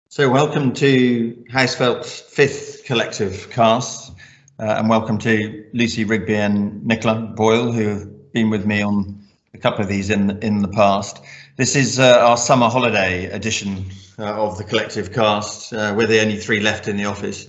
So welcome to Housefelt's fifth collective cast, and welcome to Lucy Rigby and Nicola Boyle, who have been with me on a couple of these in the past. This is our summer holiday edition of the collective cast. We're the only three left in the office.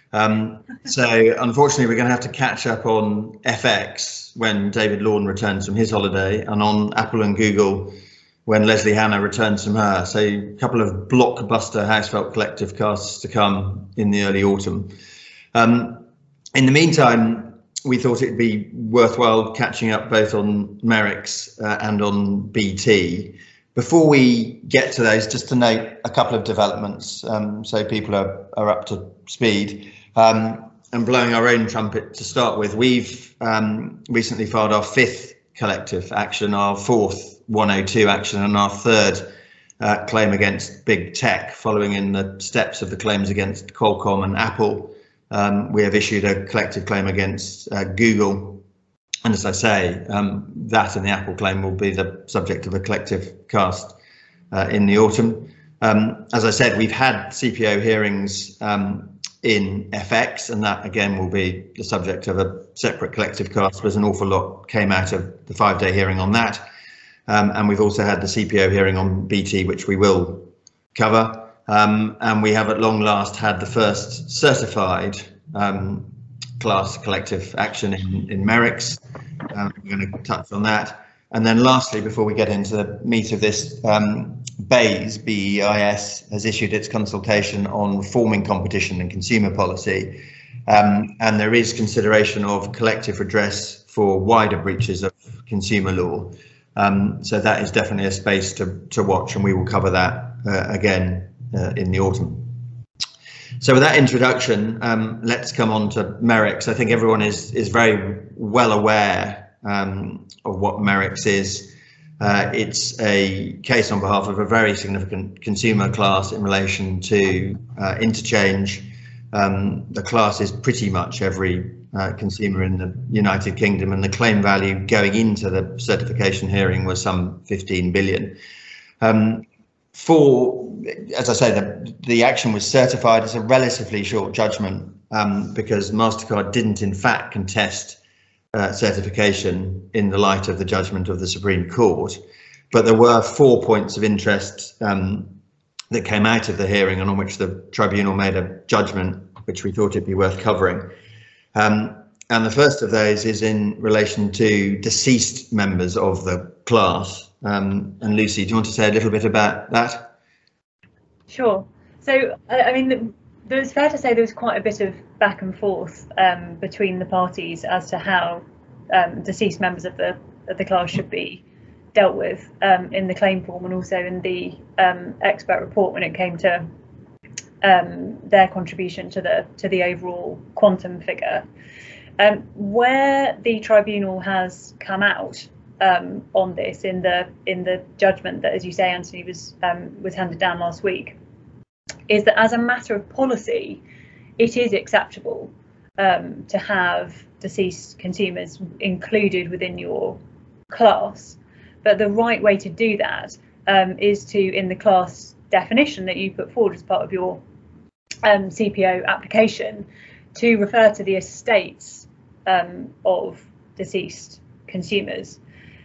So unfortunately, we're going to have to catch up on FX when David Lawn returns from his holiday, and on Apple and Google when Leslie Hanna returns from her. So a couple of blockbuster Housefelt collective casts to come in the early autumn. In the meantime, we thought it'd be worthwhile catching up both on Merrick's and on BT. Before we get to those, just to note a couple of developments so people are up to speed. And blowing our own trumpet to start with, we've recently filed our fifth collective action, our fourth 102 action, and our third claim against big tech, following in the steps of the claims against Qualcomm and Apple. We have issued a collective claim against Google, and as I say, that and the Apple claim will be the subject of a collective cast in the autumn. As I said, we've had CPO hearings in FX, and that again will be the subject of a separate collective cast. There's an awful lot came out of the 5-day hearing on that. And we've also had the CPO hearing on BT, which we will cover. And we have at long last had the first certified class collective action in Merrick's. We're going to touch on that. And then lastly, before we get into the meat of this, BEIS, BEIS, has issued its consultation on reforming competition and consumer policy. And there is consideration of collective redress for wider breaches of consumer law. So that is definitely a space to watch, and we will cover that again in the autumn. So with that introduction, let's come on to Merrick's. I think everyone is very well aware of what Merrick's is. It's a case on behalf of a very significant consumer class in relation to interchange. The class is pretty much every consumer in the United Kingdom, and the claim value going into the certification hearing was some 15 billion. As I say, the action was certified. It's a relatively short judgment because MasterCard didn't in fact contest certification in the light of the judgment of the Supreme Court, but there were 4 points of interest that came out of the hearing and on which the tribunal made a judgment, which we thought it'd be worth covering. And the first of those is in relation to deceased members of the class. And Lucy, do you want to say a little bit about that? Sure. So, I mean, it's fair to say there was quite a bit of back and forth between the parties as to how deceased members of the class should be dealt with in the claim form and also in the expert report when it came to their contribution to the overall quantum figure. Where the tribunal has come out on this in the judgment that, as you say, Anthony, was handed down last week, is that as a matter of policy, it is acceptable to have deceased consumers included within your class, but the right way to do that is to, in the class definition that you put forward as part of your CPO application, to refer to the estates of deceased consumers.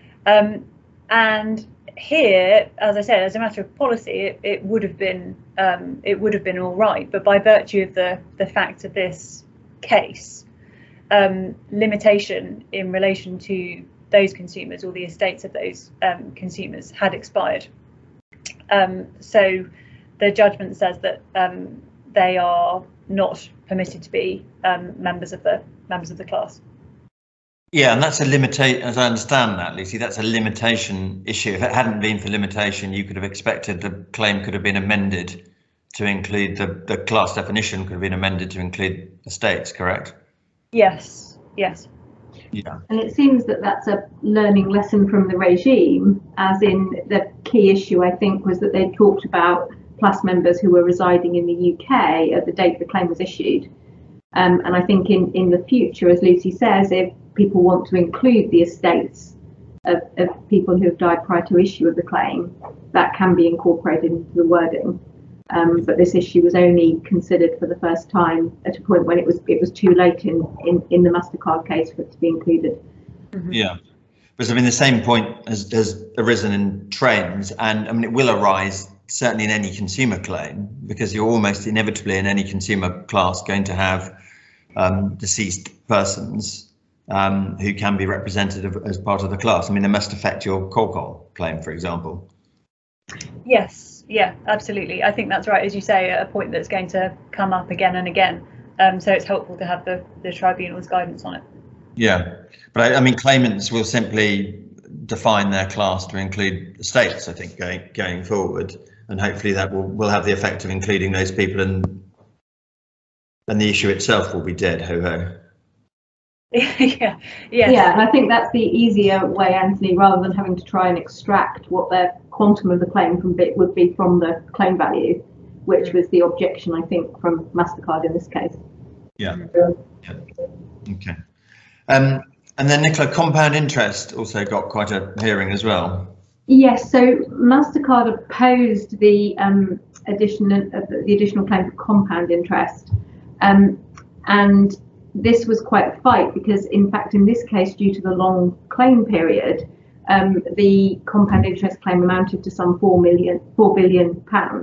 And here, as I said, as a matter of policy, it would have been all right. But by virtue of the fact of this case, limitation in relation to those consumers or the estates of those consumers had expired. So the judgment says that they are not permitted to be members of the class. Yeah, and that's a limitation, as I understand that, Lucy, that's a limitation issue. If it hadn't been for limitation, you could have expected the claim could have been amended to include the class definition could have been amended to include estates, correct? Yes. Yeah. And it seems that that's a learning lesson from the regime, as in the key issue, I think, was that they talked about class members who were residing in the UK at the date the claim was issued. And I think in the future, as Lucy says, if people want to include the estates of people who have died prior to issue of the claim, that can be incorporated into the wording. but this issue was only considered for the first time at a point when it was too late in the Mastercard case for it to be included. Yeah, because I mean the same point has arisen in trains, and I mean it will arise certainly in any consumer claim, because you're almost inevitably in any consumer class going to have deceased persons who can be represented as part of the class. I mean, they must affect your COCOL claim, for example. Yes, yeah, absolutely. I think that's right, as you say, a point that's going to come up again and again. So it's helpful to have the tribunal's guidance on it. Yeah, but I mean, claimants will simply define their class to include estates, I think, going forward, and hopefully that will have the effect of including those people, and the issue itself will be dead, ho ho. Yeah, and I think that's the easier way, Anthony, rather than having to try and extract what the quantum of the claim would be from the claim value, which was the objection, I think, from Mastercard in this case. Yeah. Okay. And then Nicola, compound interest also got quite a hearing as well. Yes, so Mastercard opposed the additional claim for compound interest, and this was quite a fight because, in fact, in this case, due to the long claim period, the compound interest claim amounted to some £4 billion.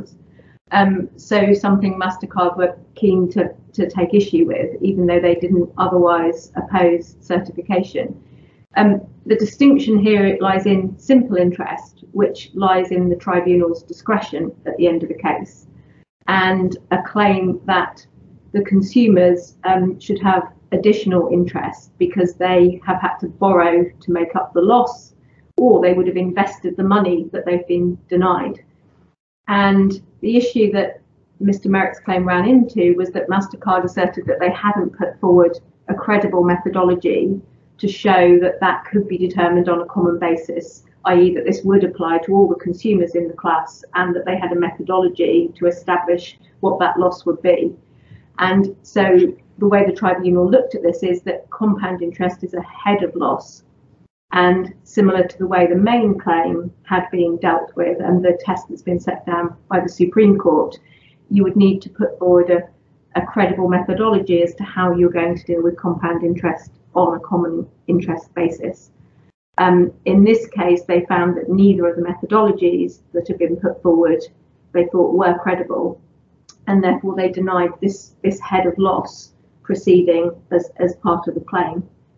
So something Mastercard were keen to take issue with, even though they didn't otherwise oppose certification. The distinction here lies in simple interest, which lies in the tribunal's discretion at the end of the case, and a claim that the consumers should have additional interest because they have had to borrow to make up the loss, or they would have invested the money that they've been denied. And the issue that Mr. Merrick's claim ran into was that Mastercard asserted that they hadn't put forward a credible methodology to show that that could be determined on a common basis, i.e. that this would apply to all the consumers in the class, and that they had a methodology to establish what that loss would be. And so the way the tribunal looked at this is that compound interest is ahead of loss, and similar to the way the main claim had been dealt with and the test that's been set down by the Supreme Court, you would need to put forward a credible methodology as to how you're going to deal with compound interest on a common interest basis. In this case, they found that neither of the methodologies that have been put forward they thought were credible, and therefore they denied this head of loss proceeding as part of the claim.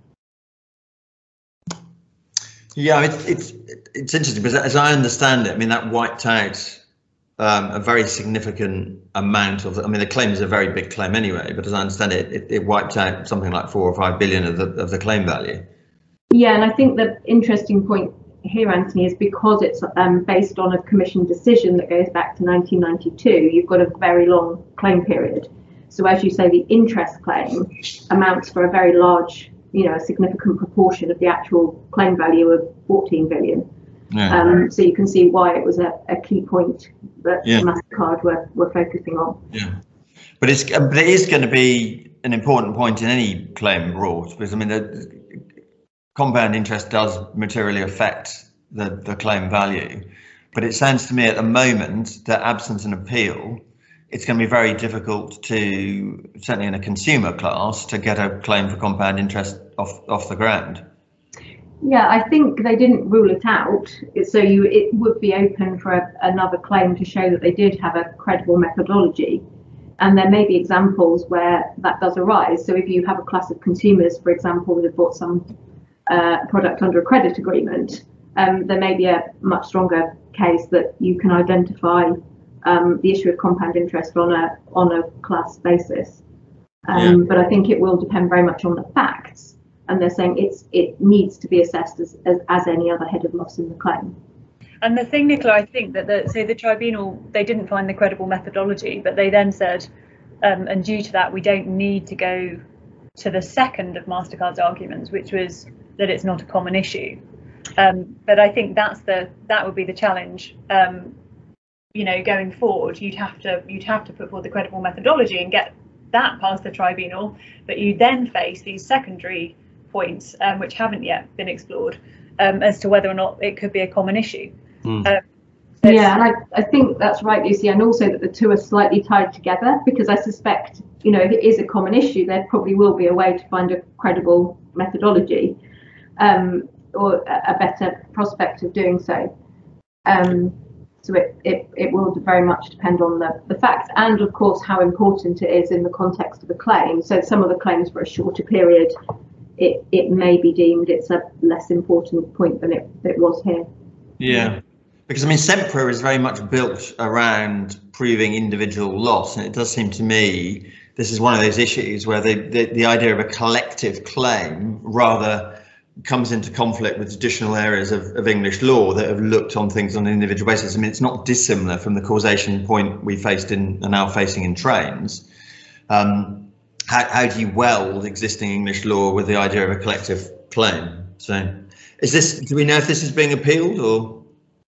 Yeah, it's interesting because, as I understand it, I mean that wiped out a very significant amount of. I mean, the claim is a very big claim anyway, but as I understand it, it wiped out something like 4 or 5 billion of the claim value. Yeah, and I think the interesting point here, Anthony, is because it's based on a commission decision that goes back to 1992. You've got a very long claim period. So, as you say, the interest claim amounts for a very large, a significant proportion of the actual claim value of 14 billion. Yeah. So you can see why it was a key point that Mastercard were focusing on. Yeah, but it is going to be an important point in any claim brought, because I mean the compound interest does materially affect the claim value. But it sounds to me at the moment that absent an appeal, it's going to be very difficult to, certainly in a consumer class, to get a claim for compound interest off the ground. Yeah, I think they didn't rule it out. So it would be open for another claim to show that they did have a credible methodology. And there may be examples where that does arise. So if you have a class of consumers, for example, that have bought some product under a credit agreement, there may be a much stronger case that you can identify the issue of compound interest on a class basis. But I think it will depend very much on the facts. And they're saying it needs to be assessed as any other head of loss in the claim. And the thing, Nicola, I think that the tribunal, they didn't find the credible methodology, but they then said, and due to that, we don't need to go to the second of Mastercard's arguments, which was that it's not a common issue. But I think that would be the challenge. Going forward, you'd have to put forward the credible methodology and get that past the tribunal, but you then face these secondary points which haven't yet been explored as to whether or not it could be a common issue. So yeah, and I think that's right, Lucy, and also that the two are slightly tied together, because I suspect, if it is a common issue, there probably will be a way to find a credible methodology, or a better prospect of doing so. So it will very much depend on the facts, and of course how important it is in the context of the claim. So some of the claims for a shorter period, it may be deemed it's a less important point than it was here. Yeah, because I mean, SEMPRA is very much built around proving individual loss, and it does seem to me this is one of those issues where the idea of a collective claim rather comes into conflict with traditional areas of English law that have looked on things on an individual basis. I mean, it's not dissimilar from the causation point we faced and are now facing in trains. How do you weld existing English law with the idea of a collective claim? So do we know if this is being appealed, or?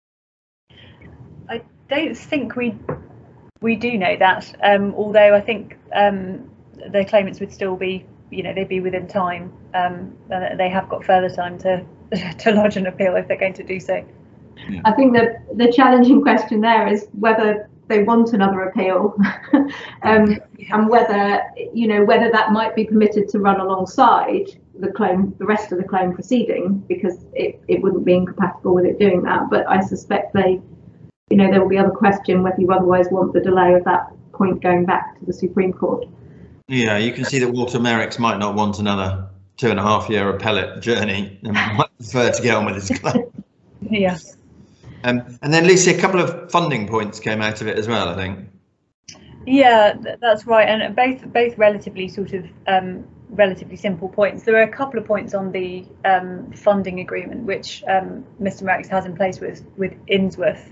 I don't think we do know that, although I think the claimants would still be, they'd be within time. They have got further time to lodge an appeal if they're going to do so. Yeah. I think the challenging question there is whether they want another appeal, and whether that might be permitted to run alongside the rest of the claim proceeding, because it wouldn't be incompatible with it doing that. But I suspect there will be other question whether you otherwise want the delay of that point going back to the Supreme Court. Yeah, you can see that Walter Merricks might not want another 2.5-year appellate journey and might prefer to get on with his claim. Yeah. And then, Lucy, a couple of funding points came out of it as well, I think. Yeah, that's right, and both relatively relatively simple points. There are a couple of points on the funding agreement which Mr. Merricks has in place with Insworth.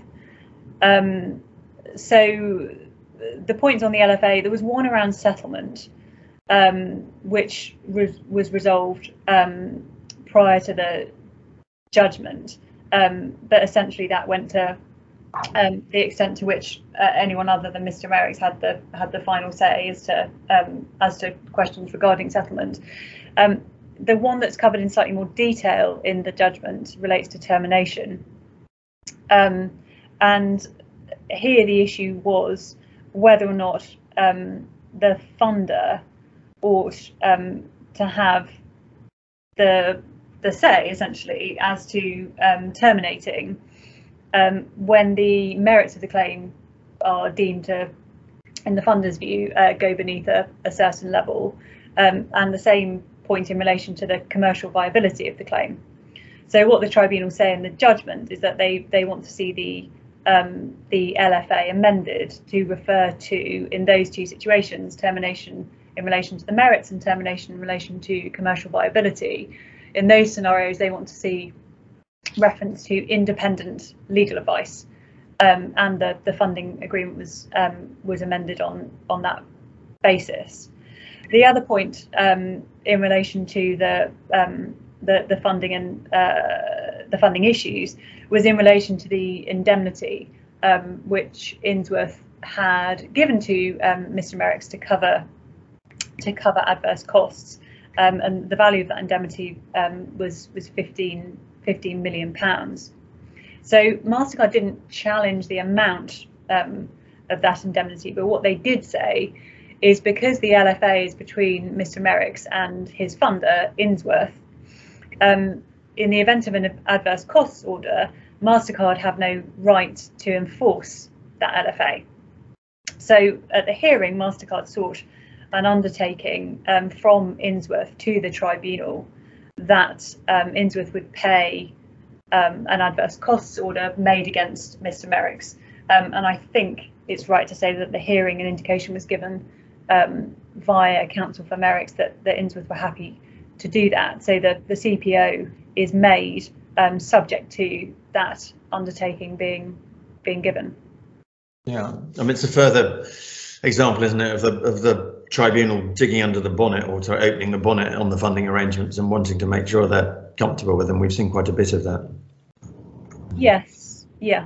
So the points on the LFA, there was one around settlement, which was resolved prior to the judgment, but essentially that went to the extent to which anyone other than Mr. Merricks had the final say as to questions regarding settlement. The one that's covered in slightly more detail in the judgment relates to termination, and here the issue was whether or not the funder ought to have the say, essentially, as to terminating when the merits of the claim are deemed to, in the funder's view, go beneath a certain level, and the same point in relation to the commercial viability of the claim. So what the tribunal say in the judgment is that they want to see the LFA amended to refer to, in those two situations, termination in relation to the merits and termination in relation to commercial viability. In those scenarios, they want to see reference to independent legal advice, and the funding agreement was amended on that basis. The other point in relation to the funding and the funding issues was in relation to the indemnity which Insworth had given to Mr. Merricks to cover adverse costs, and the value of that indemnity was 15 million pounds. So Mastercard didn't challenge the amount of that indemnity, but what they did say is because the LFA is between Mr. Merricks and his funder, Insworth, in the event of an adverse costs order, Mastercard have no right to enforce that LFA. So at the hearing, Mastercard sought an undertaking from Insworth to the tribunal that Insworth would pay an adverse costs order made against Mr. Merricks. And I think it's right to say that the hearing and indication was given via counsel for Merricks that Insworth were happy to do that. So the CPO is made subject to that undertaking being given. Yeah, I mean, it's a further example, isn't it, of the tribunal digging under the bonnet, or opening the bonnet on the funding arrangements and wanting to make sure they're comfortable with them. We've seen quite a bit of that. Yes, yeah.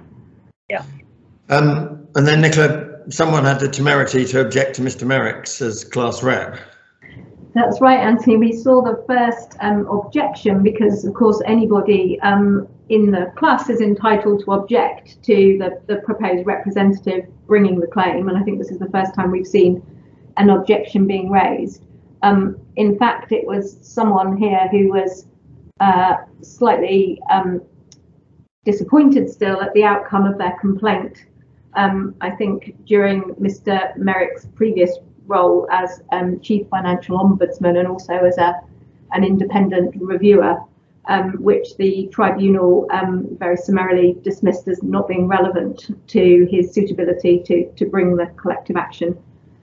And then, Nicola, someone had the temerity to object to Mr. Merricks as class rep. That's right, Anthony. We saw the first objection because, of course, anybody in the class is entitled to object to the proposed representative bringing the claim, and I think this is the first time we've seen an objection being raised. In fact, it was someone here who was slightly disappointed still at the outcome of their complaint. I think during Mr. Merrick's previous role as Chief Financial Ombudsman and also as an independent reviewer, which the tribunal very summarily dismissed as not being relevant to his suitability to bring the collective action.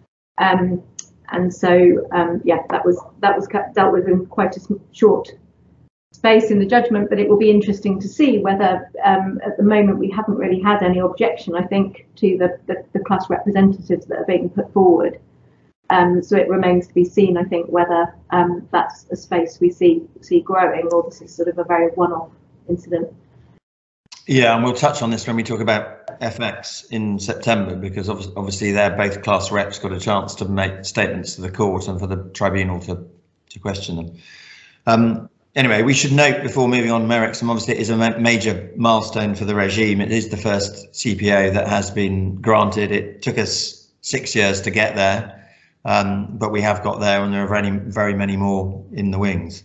And so, yeah, that was dealt with in quite a short space in the judgment, but it will be interesting to see whether at the moment we haven't really had any objection, I think, to the class representatives that are being put forward. So it remains to be seen, I think, whether that's a space we see growing, or this is sort of a very one-off incident. Yeah, and we'll touch on this when we talk about FX in September, because obviously they're both class reps got a chance to make statements to the court and for the tribunal to question them. Anyway, we should note before moving on Merrick's, and obviously it is a major milestone for the regime. It is the first CPO that has been granted. It took us 6 years to get there, but we have got there, and there are very many more in the wings.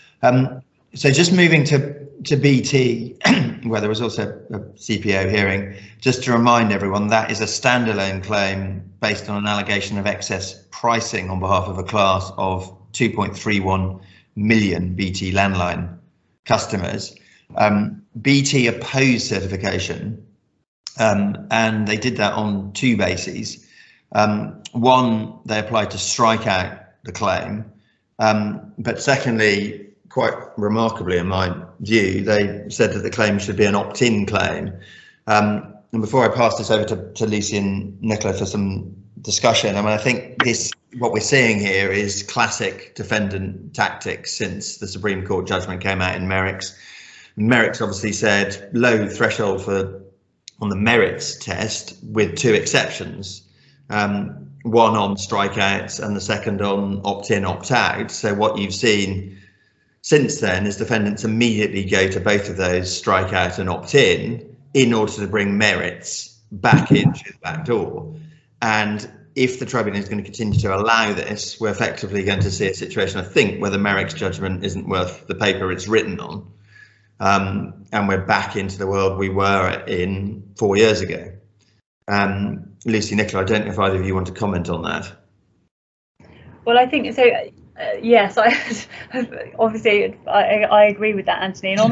So just moving to BT, where there was also a CPO hearing, just to remind everyone, that is a standalone claim based on an allegation of excess pricing on behalf of a class of 2.31 million BT landline customers. BT opposed certification, and they did that on two bases. One, they applied to strike out the claim, but secondly, quite remarkably in my view, they said that the claim should be an opt-in claim. And before I pass this over to Lucy and Nicola for some discussion, I mean, I think what we're seeing here is classic defendant tactics since the Supreme Court judgment came out in Merrick's. Merrick's obviously said low threshold on the merits test with two exceptions, one on strikeouts and the second on opt-in, opt-out. So what you've seen since then is defendants immediately go to both of those, strikeout and opt-in, in order to bring merits back in through the back door. And if the tribunal is going to continue to allow this, we're effectively going to see a situation, I think, where the Merrick's judgment isn't worth the paper it's written on. And we're back into the world we were in 4 years ago. Lucy, Nicola, I don't know if either of you want to comment on that. Well, I think so. Yes, obviously I agree with that, Anthony. And on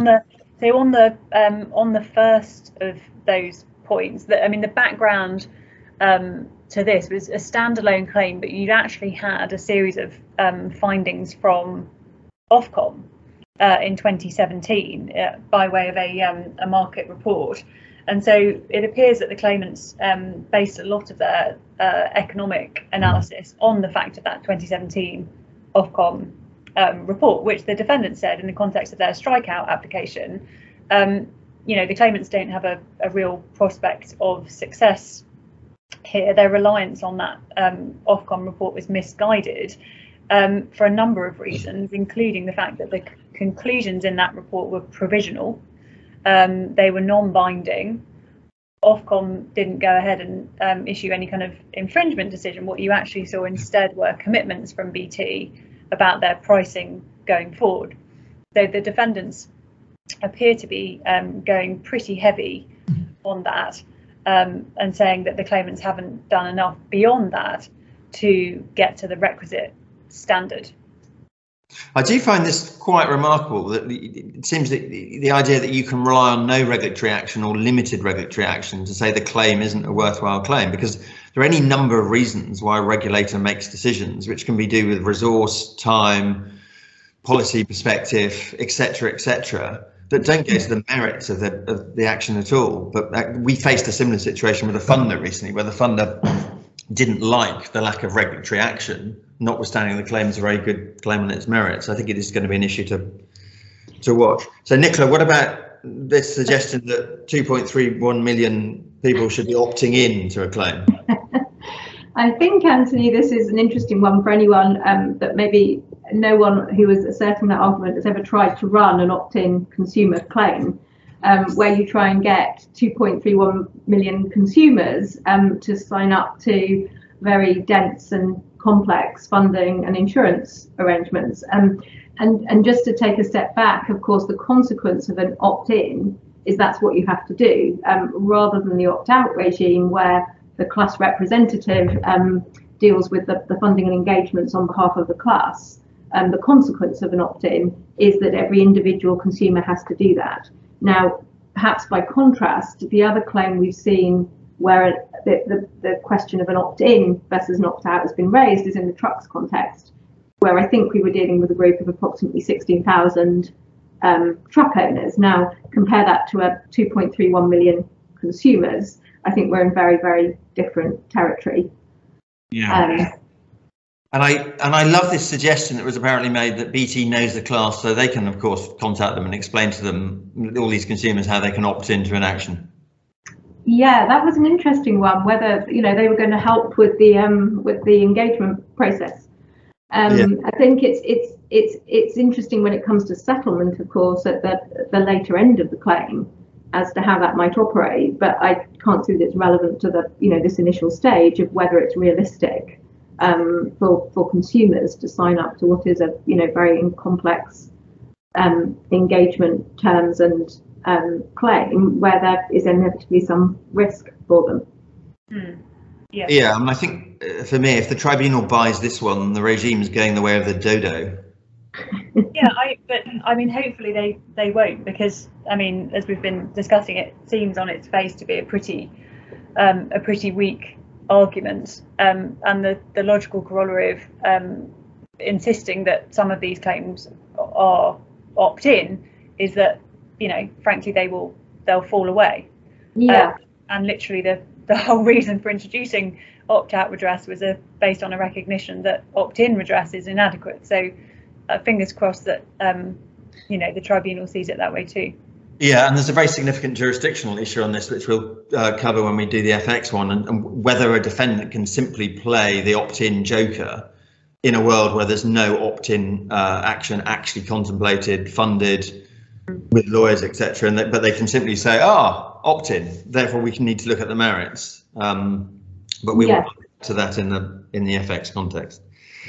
the first of those points, that I mean, the background to this was a standalone claim, but you'd actually had a series of findings from Ofcom in 2017 by way of a market report. And so it appears that the claimants based a lot of their economic analysis on the fact of that 2017 Ofcom report, which the defendant said in the context of their strikeout application, the claimants don't have a real prospect of success here. Their reliance on that Ofcom report was misguided for a number of reasons, including the fact that the conclusions in that report were provisional. They were non-binding. Ofcom didn't go ahead and issue any kind of infringement decision. What you actually saw instead were commitments from BT about their pricing going forward. So the defendants appear to be going pretty heavy on that and saying that the claimants haven't done enough beyond that to get to the requisite standard. I do find this quite remarkable, that it seems that the idea that you can rely on no regulatory action or limited regulatory action to say the claim isn't a worthwhile claim, because there are any number of reasons why a regulator makes decisions, which can be do with resource, time, policy perspective, etc., that don't go to the merits of the action at all. But we faced a similar situation with a funder recently, where the funder didn't like the lack of regulatory action, notwithstanding the claim is a very good claim on its merits. I think it is going to be an issue to watch. So Nicola, what about this suggestion that 2.31 million people should be opting in to a claim? I think, Anthony, this is an interesting one for anyone that maybe no one who is asserting that argument has ever tried to run an opt-in consumer claim, where you try and get 2.31 million consumers to sign up to very dense and complex funding and insurance arrangements. And just to take a step back, of course, the consequence of an opt-in is that's what you have to do, rather than the opt-out regime where the class representative deals with the funding and engagements on behalf of the class. The consequence of an opt-in is that every individual consumer has to do that. Now, perhaps by contrast, the other claim we've seen where the question of an opt-in versus an opt-out has been raised is in the trucks context, where I think we were dealing with a group of approximately 16,000 truck owners. Now, compare that to a 2.31 million consumers. I think we're in very, very different territory. Yeah. And I love this suggestion that was apparently made that BT knows the class, so they can, of course, contact them and explain to them, all these consumers, how they can opt into an action. Yeah, that was an interesting one. Whether they were going to help with the engagement process. I think it's interesting when it comes to settlement, of course, at the later end of the claim, as to how that might operate. But I can't see that it's relevant to this initial stage of whether it's realistic for consumers to sign up to what is a very complex engagement terms and claim where there is inevitably some risk for them. Yeah, and I think for me, if the tribunal buys this one, the regime is going the way of the dodo. Yeah, but hopefully they won't, because as we've been discussing, it seems on its face to be a pretty weak argument, and the logical corollary of insisting that some of these claims are opt-in is that frankly they'll fall away. And literally the whole reason for introducing opt-out redress was based on a recognition that opt-in redress is inadequate. So fingers crossed that the tribunal sees it that way too. Yeah, and there's a very significant jurisdictional issue on this, which we'll cover when we do the FX one, and whether a defendant can simply play the opt-in joker in a world where there's no opt-in action actually contemplated, funded, with lawyers, etc., but they can simply say, opt-in, therefore we can need to look at the merits. But we will get to that in the FX context.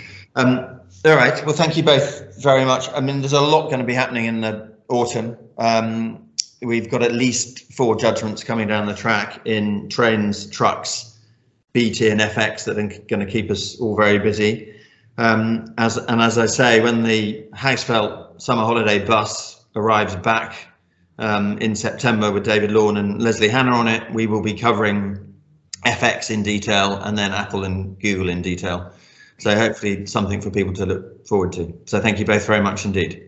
All right, well, thank you both very much. There's a lot going to be happening in the autumn. We've got at least 4 judgments coming down the track in trains, trucks, BT and FX that are going to keep us all very busy. As I say, when the Housefelt summer holiday bus arrives back in September with David Lawn and Leslie Hanna on it, we will be covering FX in detail and then Apple and Google in detail. So hopefully something for people to look forward to. So thank you both very much indeed.